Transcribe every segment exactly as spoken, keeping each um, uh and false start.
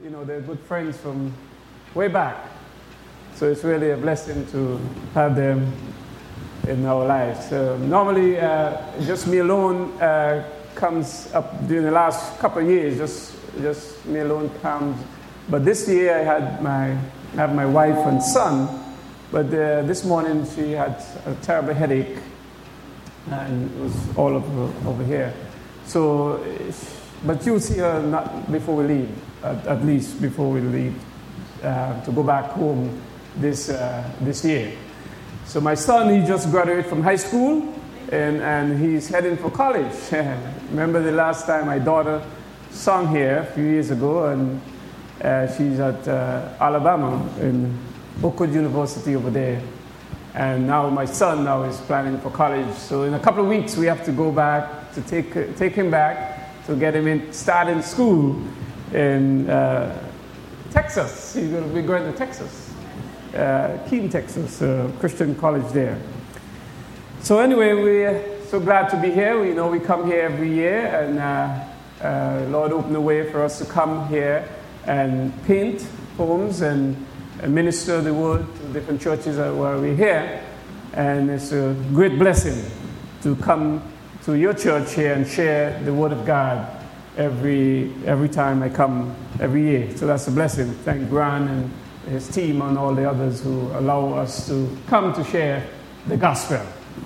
you know, they're good friends from way back. So it's really a blessing to have them in our lives. So normally, uh, just me alone uh, comes up during the last couple of years. Just, just me alone comes. But this year I had my, have my wife and son. But uh, this morning she had a terrible headache, and it was all over, over here. So, but you'll see her not before we leave, at, at least before we leave uh, to go back home this uh, this year. So my son, he just graduated from high school, and, and he's heading for college. Remember the last time my daughter sung here a few years ago, and uh, she's at uh, Alabama in Oakwood University over there. And now my son now is planning for college. So in a couple of weeks, we have to go back to take take him back to get him in, starting school in uh, Texas. He's going to be going to Texas, uh, Keene, Texas, uh, Christian college there. So anyway, we're so glad to be here. We know we come here every year, and uh, uh, Lord opened the way for us to come here and paint homes and and minister the word to different churches where we're here. And it's a great blessing to come to your church here and share the word of God every every time I come every year. So that's a blessing. Thank Gran and his team and all the others who allow us to come to share the gospel.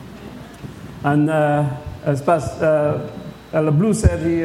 And uh, as Pastor uh, Ella Blue said, he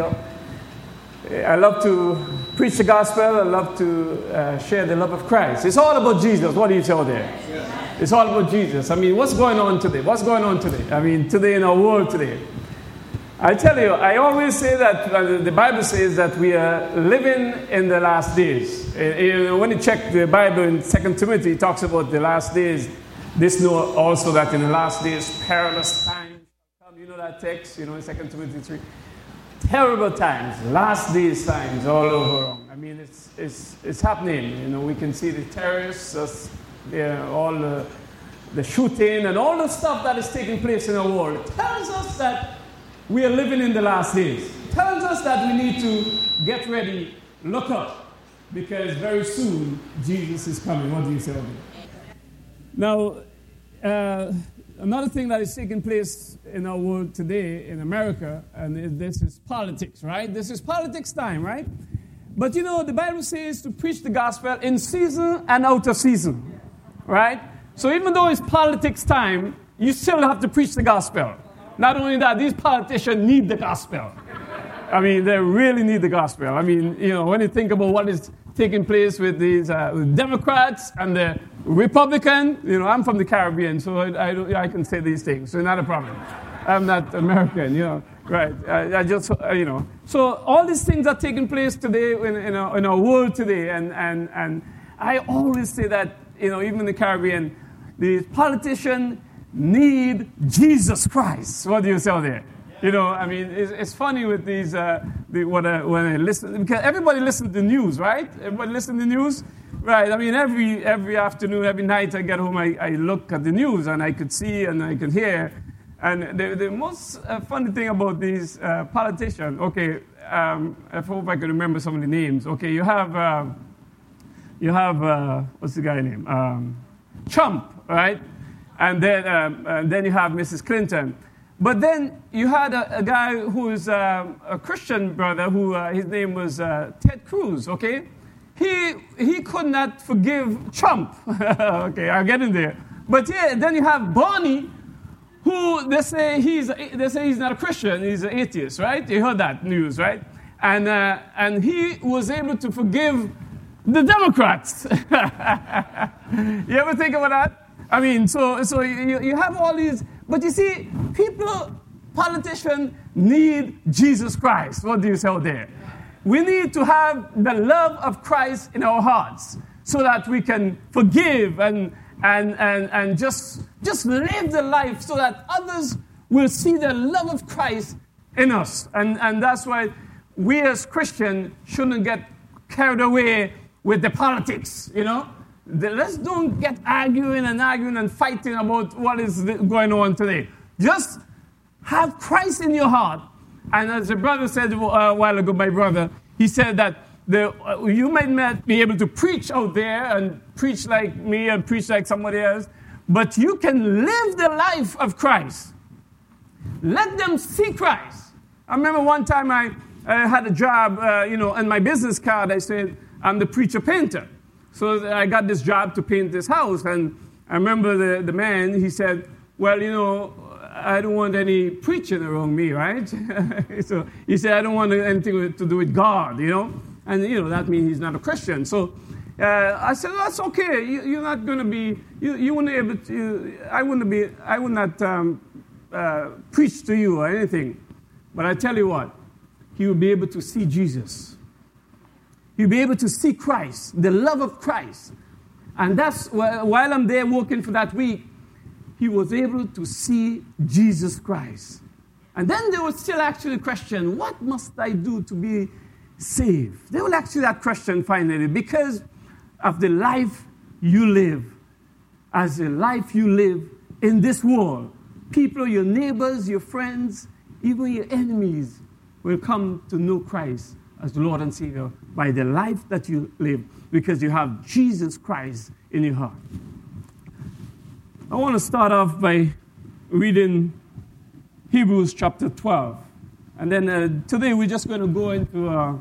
I love to preach the gospel. I love to uh, share the love of Christ. It's all about Jesus. What do you tell there? Yeah. It's all about Jesus. I mean, what's going on today? What's going on today? I mean, today in our world today. I tell you, I always say that uh, the Bible says that we are living in the last days. Uh, you know, when you check the Bible in Second Timothy, it talks about the last days. This know also that in the last days, perilous times. You know that text, you know, in Second Timothy three. Terrible times, last days signs all over. I mean, it's it's it's happening. You know, we can see the terrorists, uh, yeah, all the, the shooting and all the stuff that is taking place in our world. It tells us that we are living in the last days. It tells us that we need to get ready, look up, because very soon Jesus is coming. What do you say? Now, uh, another thing that is taking place in our world today, in America, and this is politics, right? This is politics time, right? But you know, the Bible says to preach the gospel in season and out of season, right? So even though it's politics time, you still have to preach the gospel. Not only that, these politicians need the gospel. I mean, they really need the gospel. I mean, you know, when you think about what is taking place with these uh, with Democrats and the Republican, you know, I'm from the Caribbean, so I, I, I can say these things, so not a problem. I'm not American, you know, right? I, I just, uh, you know. So all these things are taking place today in, in, our, in our world today, and, and, and I always say that, you know, even in the Caribbean, the politicians need Jesus Christ. What do you say there? You know, I mean, it's, it's funny with these, uh, the, when, I, when I listen, because everybody listens to the news, right? Everybody listens to the news, right? I mean, every every afternoon, every night I get home, I, I look at the news, and I could see and I could hear. And the, the most uh, funny thing about these uh, politicians, okay, um, I hope I can remember some of the names. Okay, you have, uh, you have, uh, what's the guy name? Um, Trump, right? And then, um, and then you have Missus Clinton. But then you had a, a guy who is uh, a Christian brother who uh, his name was uh, Ted Cruz, okay? He he could not forgive Trump. Okay, I'll get in there. But yeah, then you have Bernie, who they say he's they say he's not a Christian, he's an atheist, right? You heard that news, right? And uh, and he was able to forgive the Democrats. You ever think about that? I mean, so so you, you have all these, but you see, people, politicians need Jesus Christ. What do you say there? We need to have the love of Christ in our hearts so that we can forgive and and and, and just, just live the life so that others will see the love of Christ in us. And, and that's why we as Christians shouldn't get carried away with the politics, you know? The, let's don't get arguing and arguing and fighting about what is going on today. Just have Christ in your heart. And as the brother said a while ago, my brother, he said that the, uh, you might not be able to preach out there and preach like me and preach like somebody else, but you can live the life of Christ. Let them see Christ. I remember one time I, I had a job, uh, you know, on my business card, I said, I'm the preacher painter. So I got this job to paint this house, and I remember the, the man, he said, well, you know, I don't want any preaching around me, right? So he said, I don't want anything to do with God, you know? And, you know, that means he's not a Christian. So uh, I said, well, that's okay. You, you're not going to be, you, you wouldn't able to, you, I wouldn't be, I would not um, uh, preach to you or anything. But I tell you what, he will be able to see Jesus. He'll be able to see Christ, the love of Christ. And that's, while I'm there working for that week, he was able to see Jesus Christ. And then they would still actually question, what must I do to be saved? They will ask you that question finally because of the life you live. As the life you live in this world, people, your neighbors, your friends, even your enemies will come to know Christ as the Lord and Savior by the life that you live because you have Jesus Christ in your heart. I want to start off by reading Hebrews chapter twelve. And then uh, today we're just going to go into, uh,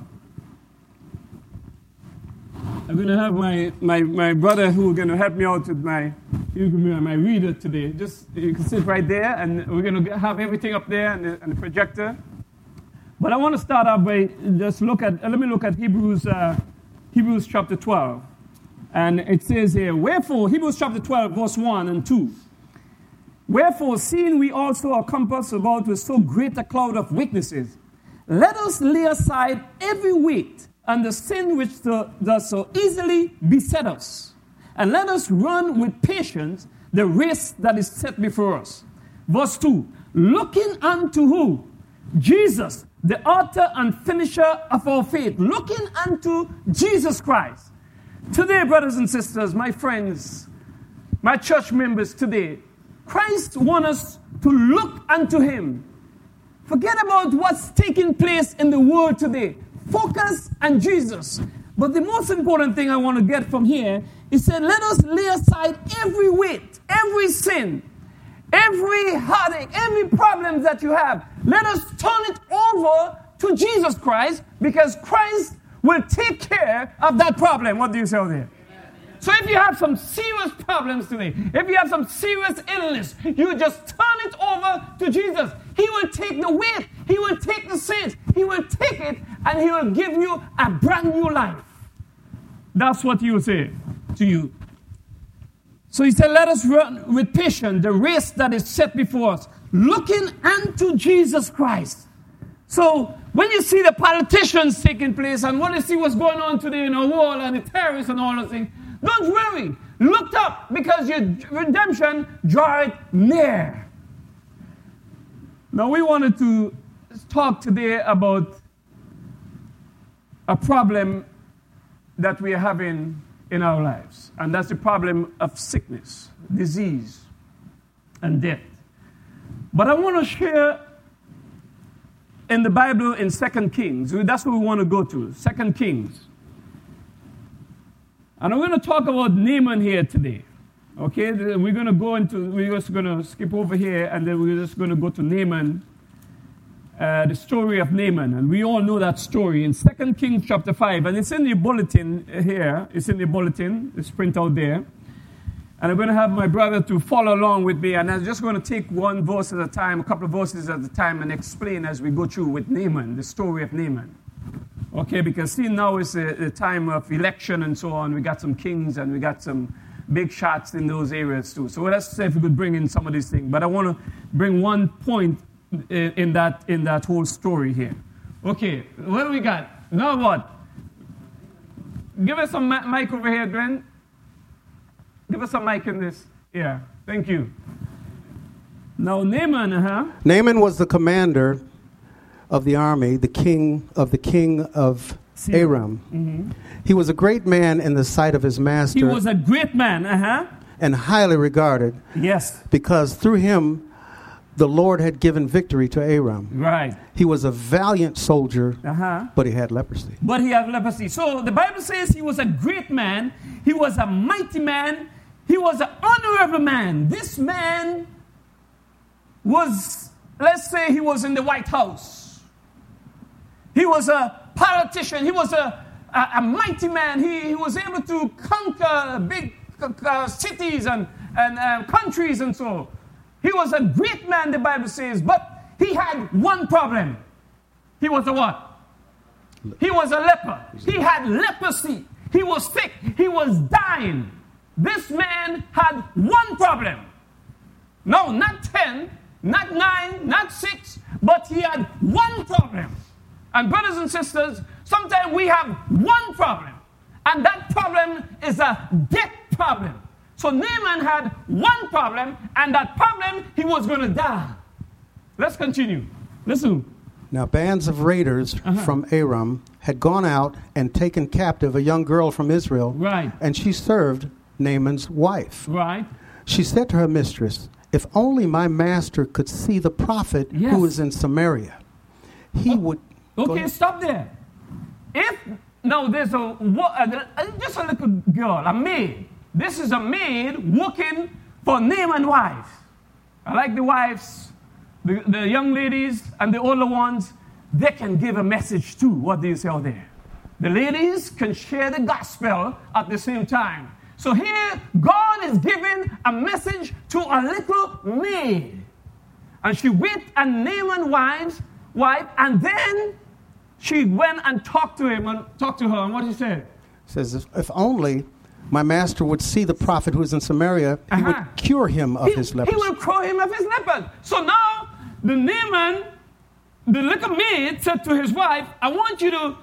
I'm going to have my, my, my brother who is going to help me out with my, he's going to be my reader today. Just, you can sit right there, and we're going to have everything up there and the, and the projector. But I want to start off by just look at, let me look at Hebrews, uh, Hebrews chapter twelve. And it says here, wherefore, Hebrews chapter twelve, verse one and two. Wherefore, seeing we also are compassed about with so great a cloud of witnesses, let us lay aside every weight and the sin which so, does so easily beset us. And let us run with patience the race that is set before us. Verse two, looking unto who? Jesus, the author and finisher of our faith. Looking unto Jesus Christ. Today, brothers and sisters, my friends, my church members today, Christ wants us to look unto him. Forget about what's taking place in the world today. Focus on Jesus. But the most important thing I want to get from here is that let us lay aside every weight, every sin, every heartache, every problem that you have. Let us turn it over to Jesus Christ because Christ will take care of that problem. What do you say out there? So if you have some serious problems today, if you have some serious illness, you just turn it over to Jesus. He will take the weight. He will take the sins. He will take it and he will give you a brand new life. That's what he will say to you. So he said, let us run with patience the race that is set before us, looking unto Jesus Christ. So when you see the politicians taking place and when you see what's going on today in our world and the terrorists and all those things, don't worry. Look up because your redemption draweth near. Now we wanted to talk today about a problem that we are having in our lives. And that's the problem of sickness, disease, and death. But I want to share in the Bible in Second Kings. That's what we want to go to, Second Kings. And I'm going to talk about Naaman here today. Okay, we're going to go into, we're just going to skip over here, and then we're just going to go to Naaman, uh, the story of Naaman. And we all know that story in Second Kings chapter five. And it's in the bulletin here. It's in the bulletin. It's printed out there. And I'm going to have my brother to follow along with me. And I'm just going to take one verse at a time, a couple of verses at a time, and explain as we go through with Naaman, the story of Naaman. Okay, because see, now is the, the time of election and so on. We got some kings and we got some big shots in those areas too. So let's see if we could bring in some of these things. But I want to bring one point in, in that in that whole story here. Okay, what do we got? Now what? Give us some mic over here, Glenn. Give us some mic in this. Yeah, thank you. Now Naaman, huh? Naaman was the commander of the army, the king of the king of Aram. Mm-hmm. He was a great man in the sight of his master. He was a great man, uh-huh. And highly regarded. Yes. Because through him, the Lord had given victory to Aram. Right. He was a valiant soldier, Uh-huh. but he had leprosy. But he had leprosy. So the Bible says he was a great man. He was a mighty man. He was an honorable man. This man was, let's say he was in the White House. He was a politician. He was a, a, a mighty man. He, he was able to conquer big uh, cities and, and uh, countries and so. He was a great man, the Bible says, but he had one problem. He was a what? He was a leper. He had leprosy. He was sick. He was dying. This man had one problem. No, not ten, not nine, not six, but he had one problem. And brothers and sisters, sometimes we have one problem, and that problem is a death problem. So Naaman had one problem, and that problem, he was going to die. Let's continue. Listen. Now, bands of raiders uh-huh. from Aram had gone out and taken captive a young girl from Israel. Right. And she served Naaman's wife. Right. She said to her mistress, "If only my master could see the prophet yes. who is in Samaria, he oh, would..." Okay, stop there. If, now there's a, uh, just a little girl, a maid. This is a maid working for Naaman's wife. I like the wives, the, the young ladies and the older ones, they can give a message too. What do you say out there? The ladies can share the gospel at the same time. So here, God is giving a message to a little maid. And she went and Naaman's wife's wife, and then she went and talked to him and talked to her. And what did he say? Says, if, if only my master would see the prophet who is in Samaria, he uh-huh. would cure him of he, his leprosy. He will cure him of his leprosy. So now, the Naaman, the little maid, said to his wife, I want you to,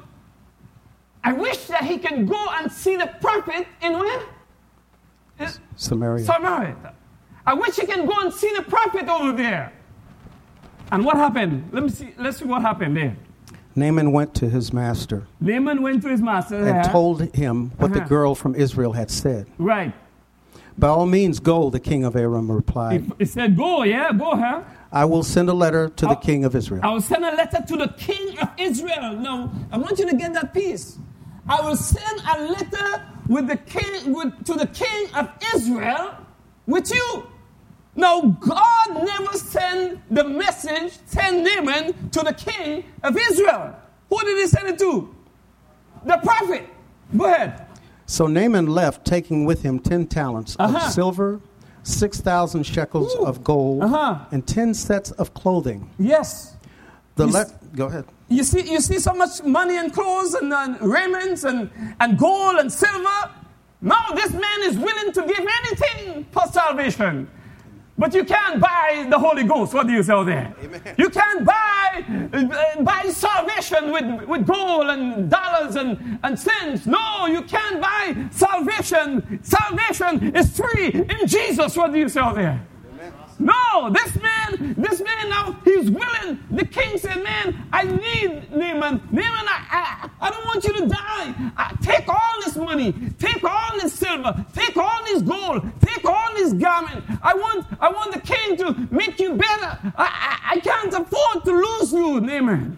I wish that he can go and see the prophet in where? S- Samaria. Samaria. I wish he can go and see the prophet over there. And what happened? Let me see. Let's see what happened there. Naaman went to his master. Naaman went to his master and yeah. told him what uh-huh. the girl from Israel had said. Right. By all means, go, the king of Aram replied. He, he said, go, yeah, go, huh? I will send a letter to I'll, the king of Israel. I will send a letter to the king of Israel. Now, I want you to get that piece. I will send a letter with the king, with, to the king of Israel with you. Now, God never sent the message, send Naaman to the king of Israel. Who did he send it to? The prophet. Go ahead. So Naaman left, taking with him ten talents uh-huh. of silver, six thousand shekels Ooh. of gold, uh-huh. and ten sets of clothing. Yes. The you, le- s- Go ahead. You see, you see so much money and clothes and uh, raiments and, and gold and silver. Now this man is willing to give anything for salvation. But you can't buy the Holy Ghost. What do you say there? Amen. You can't buy uh, buy salvation with, with gold and dollars and, and cents. No, you can't buy salvation. Salvation is free in Jesus. What do you say there? Amen. No, this man, this man now, he's willing. The king said, man, I need Naaman. Naaman, I, I, I don't want you to die. I, take all this money. Take all this silver. Take all this gold. Take all this garment. I want, I want the king to make you better. I, I, I can't afford to lose you, Naaman.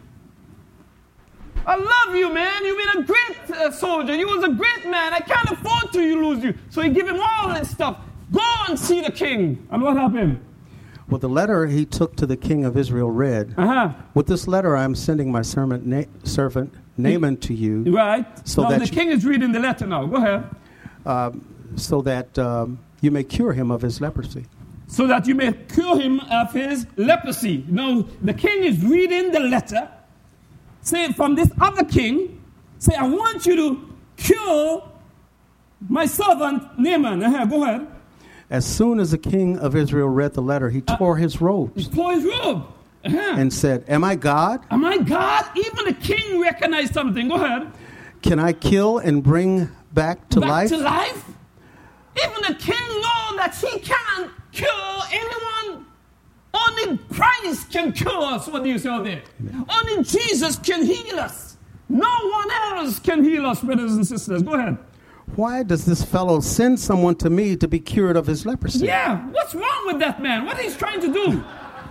I love you, man. You've been a great uh, soldier. You was a great man. I can't afford to you lose you. So he give him all this stuff. Go and see the king. And what happened? Well, the letter he took to the king of Israel read, uh-huh. with this letter I am sending my servant, Na- servant Naaman to you. Right. So now that the you, king is reading the letter now. Go ahead. Uh, so that um, you may cure him of his leprosy. So that you may cure him of his leprosy. Now, the king is reading the letter. Say, from this other king, say, I want you to cure my servant Naaman. Uh-huh. Go ahead. As soon as the king of Israel read the letter, he tore uh, his robes. He tore his robe. Uh-huh. And said, am I God? Am I God? Even the king recognized something. Go ahead. Can I kill and bring back to back life? to life? Even the king knows that he can't cure anyone. Only Christ can cure us. What do you say out there? Amen. Only Jesus can heal us. No one else can heal us, brothers and sisters. Go ahead. Why does this fellow send someone to me to be cured of his leprosy? Yeah, what's wrong with that man? What he's trying to do?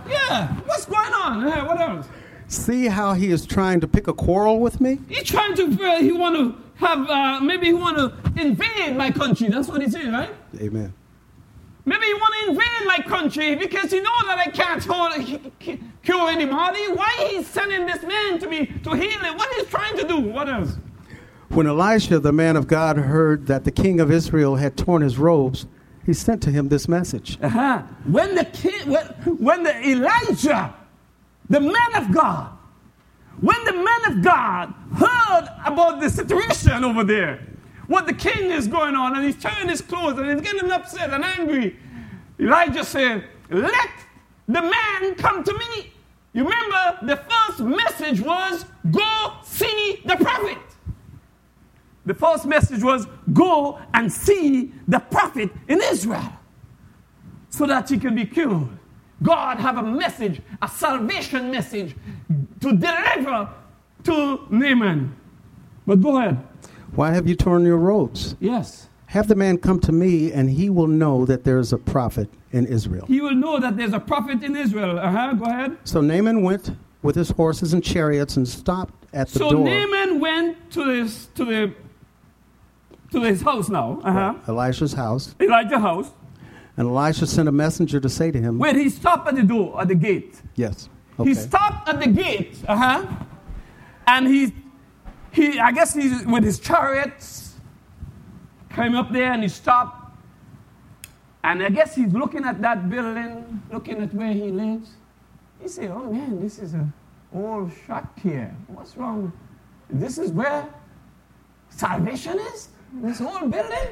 Yeah. What's going on? Uh, what else? See how he is trying to pick a quarrel with me? He's trying to, uh, he want to have, uh, maybe he want to invade my country. That's what he's saying, right? Amen. Maybe he want to invade my country because he know that I can't hold, cure anybody. Why he's sending this man to me to heal it? What he's trying to do? What else? When Elisha, the man of God, heard that the king of Israel had torn his robes, he sent to him this message. Uh-huh. When the king, when, when the Elijah, the man of God, when the man of God heard about the situation over there, what the king is going on, and he's tearing his clothes, and he's getting upset and angry, Elijah said, let the man come to me. You remember, the first message was, go see the prophet. The first message was, go and see the prophet in Israel, so that he can be cured. God have a message, a salvation message, to deliver to Naaman. But go ahead. Why have you torn your robes? Yes. Have the man come to me, and he will know that there is a prophet in Israel. He will know that there's a prophet in Israel. Uh-huh, go ahead. So Naaman went with his horses and chariots and stopped at the so door. So Naaman went to this to the to his house now. Uh-huh. Elisha's house. Elijah's house. And Elisha sent a messenger to say to him. Wait, he stopped at the door, at the gate. Yes. Okay. He stopped at the gate, uh-huh. And he he I guess he's with his chariots, came up there and he stopped. And I guess he's looking at that building, looking at where he lives. He said, oh man, this is a old shop here. What's wrong? This is where salvation is? This whole building?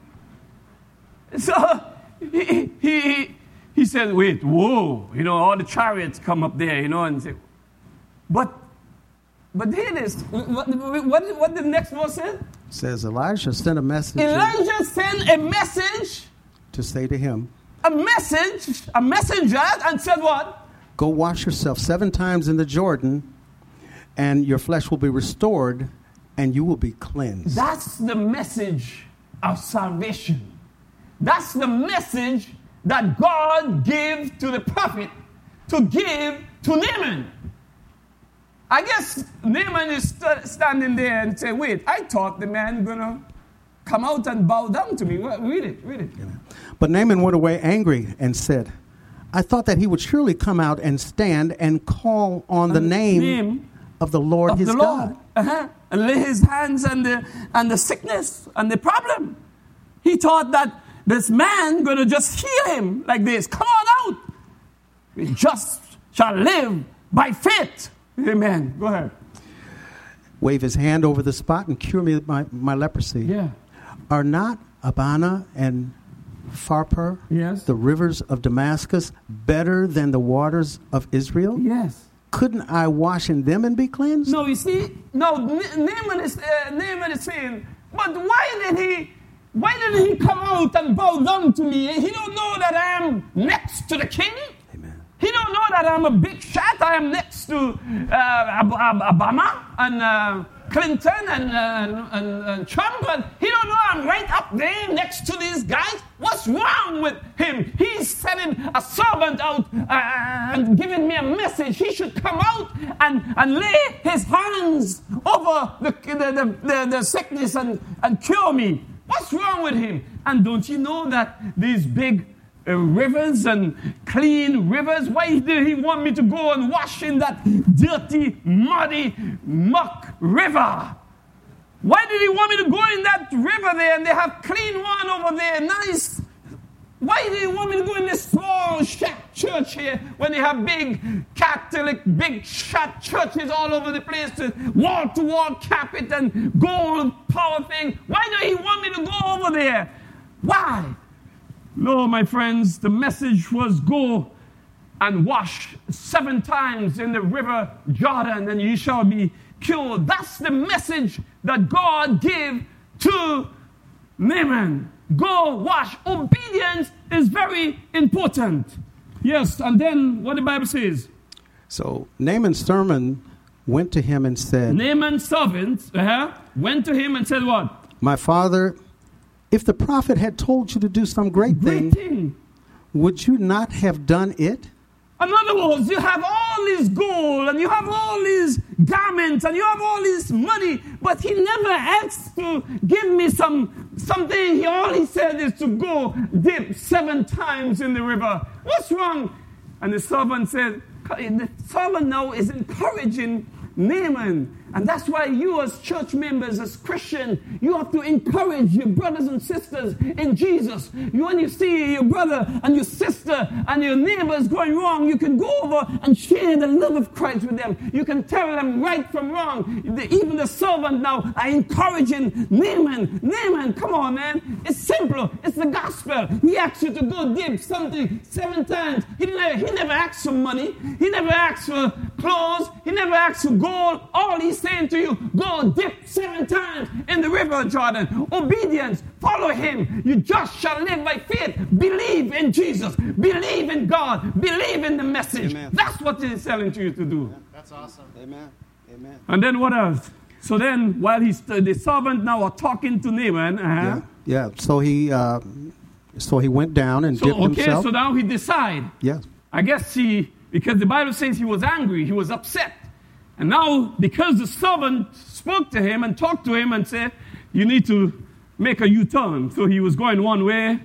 So he, he, he said, wait, whoa. You know, all the chariots come up there, you know, and say, but, but hear this. What, what, what the next verse says? It says, Elijah sent a message. Elijah sent a message. To say to him. A message, a messenger, and said what? Go wash yourself seven times in the Jordan, and your flesh will be restored, and you will be cleansed. That's the message of salvation. That's the message that God gave to the prophet to give to Naaman. I guess Naaman is st- standing there and say, wait, I thought the man going to come out and bow down to me. Read it, read it. Yeah. But Naaman went away angry and said, I thought that he would surely come out and stand and call on the name, name of the Lord of his the Lord. God. Uh-huh. And lay his hands on the, on the sickness and the problem. He thought that this man going to just heal him like this. Come on out. We just shall live by faith. Amen. Go ahead. Wave his hand over the spot and cure me of my, my leprosy. Yeah. Are not Abana and Pharpar, yes, the rivers of Damascus, better than the waters of Israel? Yes. Couldn't I wash in them and be cleansed? No, you see, no, Naaman is, uh, Naaman is saying, but why did he, why did he come out and bow down to me? He don't know that I am next to the king. Amen. He don't know that I'm a big shot. I am next to uh, Obama and uh, Clinton and, uh, and, and Trump. And he don't know I'm right up there next to these guys. What's wrong with him? He's sending a servant out uh, and giving me a message. He should come out and, and lay his hands over the, the, the, the sickness and, and cure me. What's wrong with him? And don't you know that these big uh, rivers and clean rivers, why did he want me to go and wash in that dirty, muddy, muck river? Why did he want me to go in that river there and they have clean one over there, nice? Why did he want me to go in this small shack church here when they have big Catholic, big shot churches all over the place, to wall-to-wall carpet and gold power thing? Why did he want me to go over there? Why? No, my friends, the message was go and wash seven times in the river Jordan and you shall be cured. That's the message that God gave to Naaman. Go wash. Obedience is very important. Yes, and then what the Bible says. So Naaman's servant went to him and said, Naaman's servant uh-huh, went to him and said what? My father, if the prophet had told you to do some great, great thing, thing, would you not have done it? In other words, you have all this gold and you have all these garments and you have all this money, but he never asked to give me some something. He all he said is to go dip seven times in the river. What's wrong? And the servant said, the servant now is encouraging Naaman. And that's why you as church members, as Christians, you have to encourage your brothers and sisters in Jesus. You, when you see your brother and your sister and your neighbors going wrong, you can go over and share the love of Christ with them. You can tell them right from wrong. The, even the servant now are encouraging Naaman. Naaman, come on, man. It's simple. It's the gospel. He asked you to go dip something seven times. He never, he never asked for money. He never asked for clothes. He never asked for gold. All he's saying to you, go dip seven times in the river Jordan. Obedience, follow him. You just shall live by faith. Believe in Jesus. Believe in God. Believe in the message. Amen. That's what he's telling you to do. That's awesome. Amen. Amen. And then what else? So then, while he's the servant now are talking to Naaman, uh-huh. yeah, yeah. So he, uh, so he went down and so, dipped okay, himself. so now he decide. Yes. I guess he, because the Bible says he was angry, he was upset. And now, because the servant spoke to him and talked to him and said, you need to make a U-turn. So he was going one way,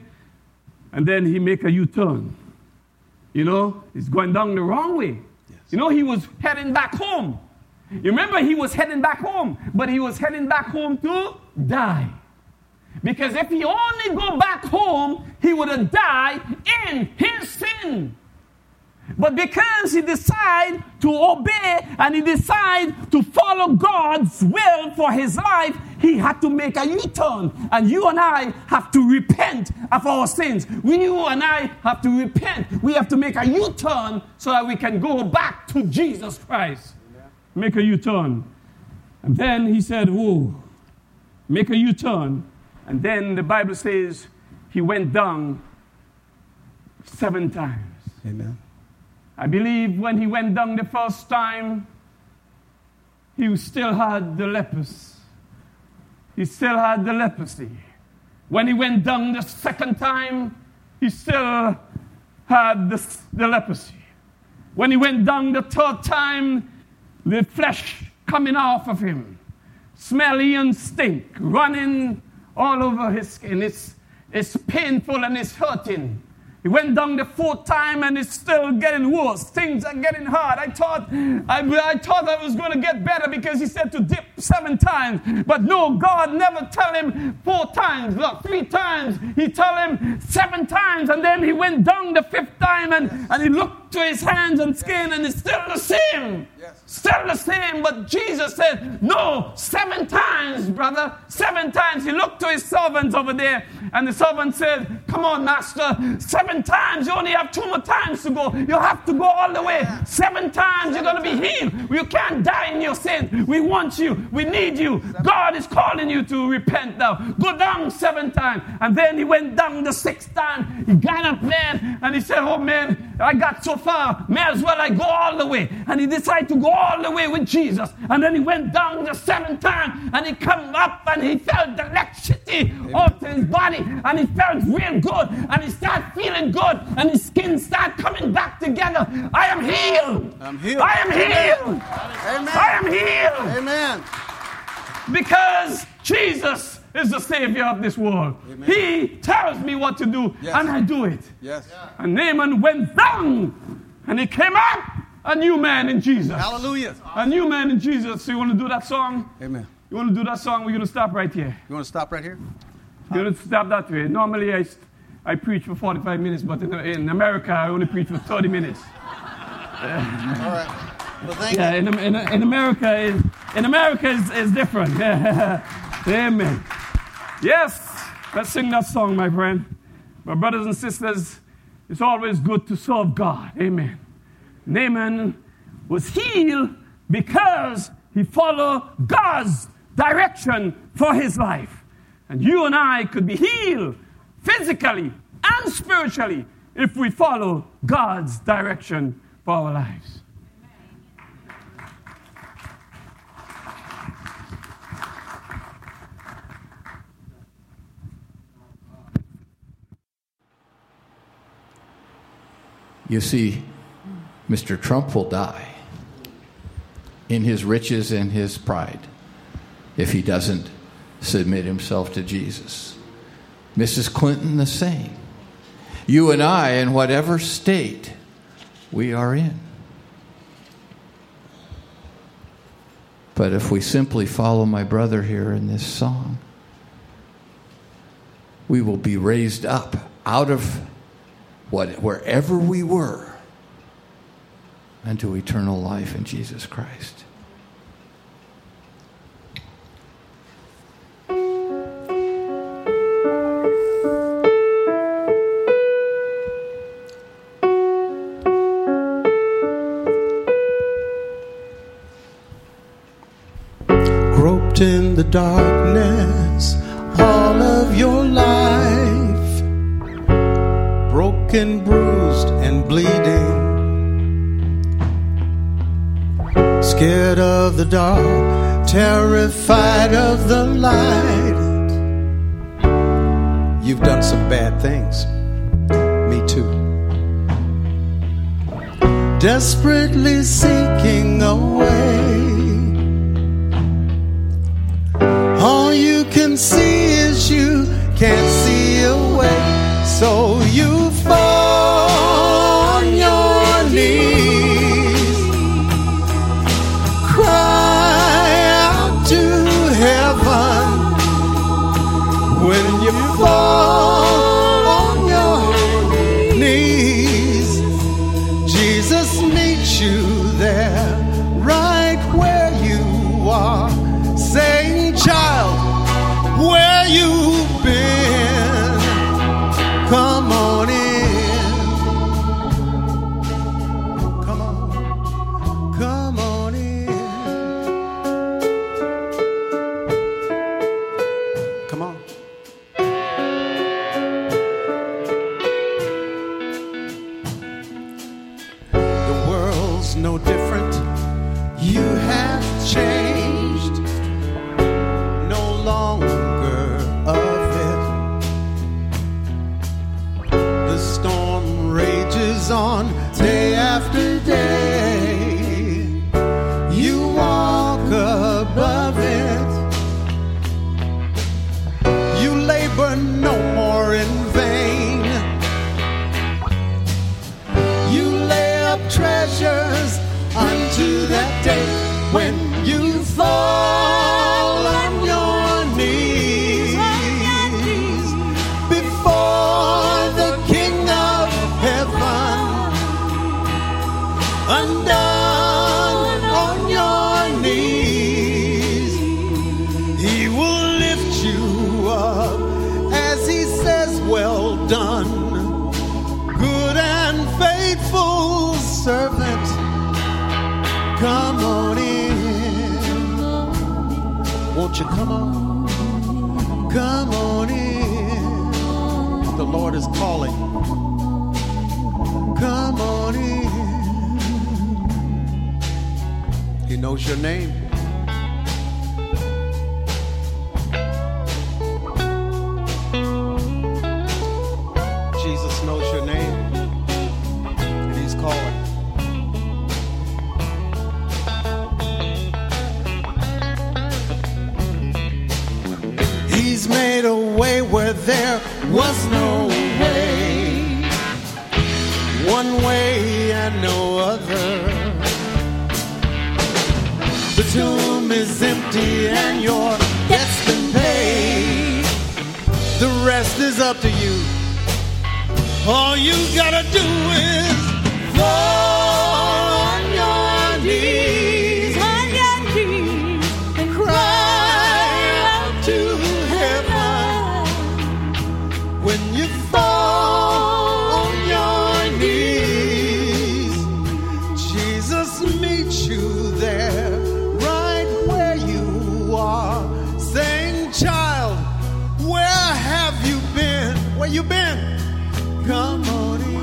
and then he make a U-turn. You know, he's going down the wrong way. Yes. You know, he was heading back home. You remember, he was heading back home, but he was heading back home to die. Because if he only go back home, he would have died in his sin. But because he decided to obey and he decided to follow God's will for his life, he had to make a U-turn. And you and I have to repent of our sins. We, you and I have to repent. We have to make a U-turn so that we can go back to Jesus Christ. Amen. Make a U-turn. And then he said, whoa, make a U-turn. And then the Bible says he went down seven times. Amen. I believe when he went down the first time, he still had the leprosy. He still had the leprosy. When he went down the second time, he still had the, the leprosy. When he went down the third time, the flesh coming off of him, smelly and stink, running all over his skin. It's, it's painful and it's hurting. He went down the fourth time and it's still getting worse. Things are getting hard. I thought I, I thought I was going to get better because he said to dip seven times. But no, God never tell him four times. Look, three times. He tell him seven times. And then he went down the fifth time and, and he looked to his hands and skin and it's still the same. Yes. Still the same. But Jesus said, no, seven times, brother. Seven times. He looked to his servants over there and the servant said, come on, master. Seven times. You only have two more times to go. You have to go all the way. Seven times. You're going to be healed. You can't die in your sin. We want you. We need you. God is calling you to repent now. Go down seven times. And then he went down the sixth time. He got up, man, and he said, oh, man, I got so far. May as well I go all the way. And he decided to go all the way with Jesus. And then he went down the seventh time. And he come up and he felt the electricity off his body. And he felt real good. And he started feeling good, and his skin started coming back together. I am healed. I'm healed. I am healed. Amen. I am healed. Amen. Because Jesus is the Savior of this world. Amen. He tells me what to do, yes. and I do it. Yes. And Naaman went down, and he came up a new man in Jesus. Hallelujah. A new man in Jesus. So you want to do that song? Amen. You want to do that song? We're going to stop right here. You want to stop right here? We're going to stop that way. Normally I... I preach for forty-five minutes, but in, in America, I only preach for thirty minutes. All right. Well, thank yeah, you. In, in, in America, is, in America is, is different. Amen. Yes, let's sing that song, my friend. My brothers and sisters, it's always good to serve God. Amen. Naaman was healed because he followed God's direction for his life. And you and I could be healed physically and spiritually if we follow God's direction for our lives. You see, Mister Trump will die in his riches and his pride if he doesn't submit himself to Jesus. Missus Clinton the same. You and I, in whatever state we are in. But if we simply follow my brother here in this song, we will be raised up out of what, wherever we were unto eternal life in Jesus Christ. Groped in the darkness all of your life, broken, bruised, and bleeding, scared of the dark, terrified of the light. You've done some bad things. Me too. Desperately seeking a way. All you can see is you can't see a way. So you fall on your knees, cry out to heaven. When you fall on your knees, Jesus meets you there, right where you are, saying, child, where you been? Come on in. Come on. Come on in. Come on. The world's no different. You have changed. No longer of it. The storm rages on day after day. You walk above it. You labor no more in vain. You lay up treasures unto that day when you fall on your knees before the King of Heaven, undone on your knees. He will lift you up as he says, well done, good and faithful servant. Come on in. Won't you come on? Come on in. The Lord is calling. Come on in. He knows your name. Jesus knows your name. And he's calling. He's made a way where there was no way. One way and no other. The tomb is empty and your debt's been paid. The rest is up to you. All you gotta do is fall on your knees, on your knees, and cry out to heaven. When you fall on your knees, Jesus meets you there, right where you are, saying, child, where have you been? Where you been? Come on in.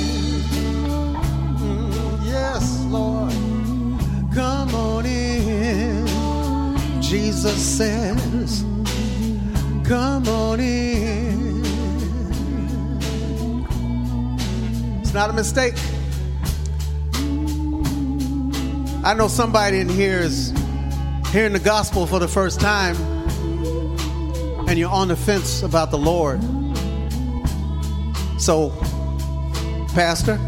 Mm, yes, Lord. Come on in. Jesus says, come on in. It's not a mistake. I know somebody in here is hearing the gospel for the first time, and you're on the fence about the Lord. So, Pastor,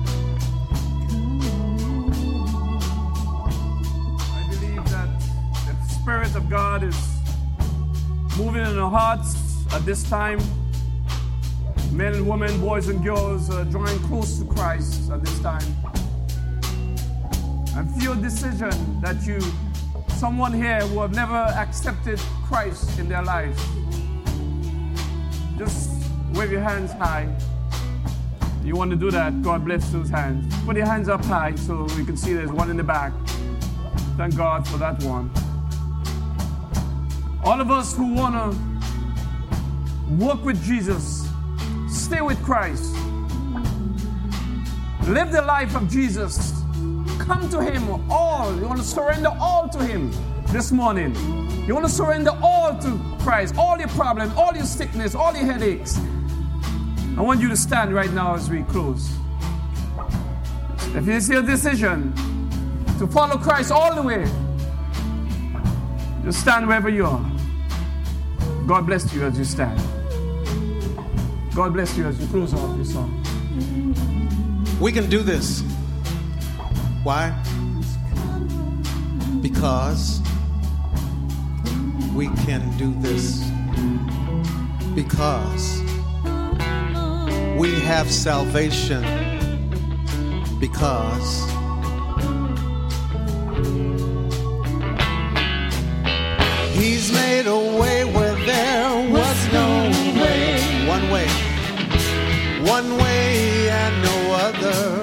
I believe that the Spirit of God is moving in our hearts at this time. Men and women, boys and girls are drawing close to Christ at this time. And feel a decision that you, someone here who have never accepted Christ in their lives, just wave your hands high. You want to do that, God bless those hands. Put your hands up high so we can see there's one in the back. Thank God for that one. All of us who want to walk with Jesus, stay with Christ, live the life of Jesus, come to Him all. You want to surrender all to Him this morning. You want to surrender all to Christ, all your problems, all your sickness, all your headaches. I want you to stand right now as we close. If it's your decision to follow Christ all the way, just stand wherever you are. God bless you as you stand. God bless you as you close off your song. we can do this. Why? Because we can do this. Because we have salvation. Because He's made a way where there was no way. One way. One way and no other.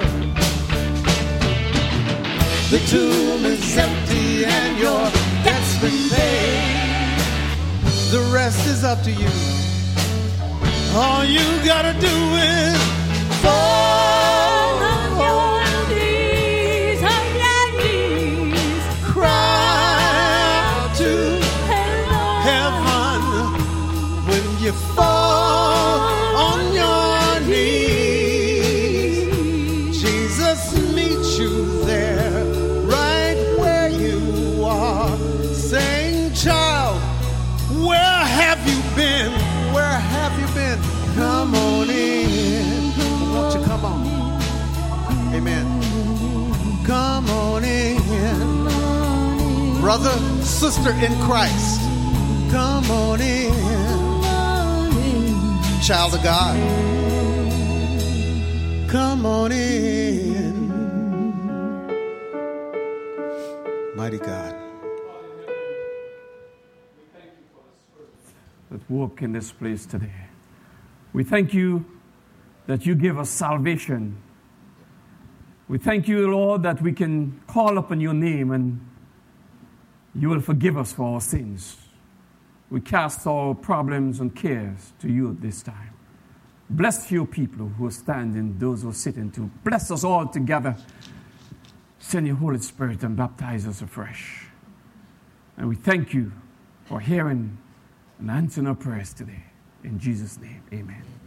The tomb is empty and your debt's been paid. The rest is up to you. All you gotta do is fall on your knees, on your knees. Cry out to heaven when you fall on your knees. Jesus meets you there, right where you are, saying, child, where have you been? Where have you been? Come on in. Won't you come on? Amen. Come on in. Brother, sister in Christ, come on in. Child of God, come on in. Mighty God. That walk in this place today. We thank you that you give us salvation. We thank you, Lord, that we can call upon your name and you will forgive us for our sins. We cast our problems and cares to you at this time. Bless your people who are standing, those who are sitting too. Bless us all together. Send your Holy Spirit and baptize us afresh. And we thank you for hearing and answering our prayers today. In Jesus' name, amen.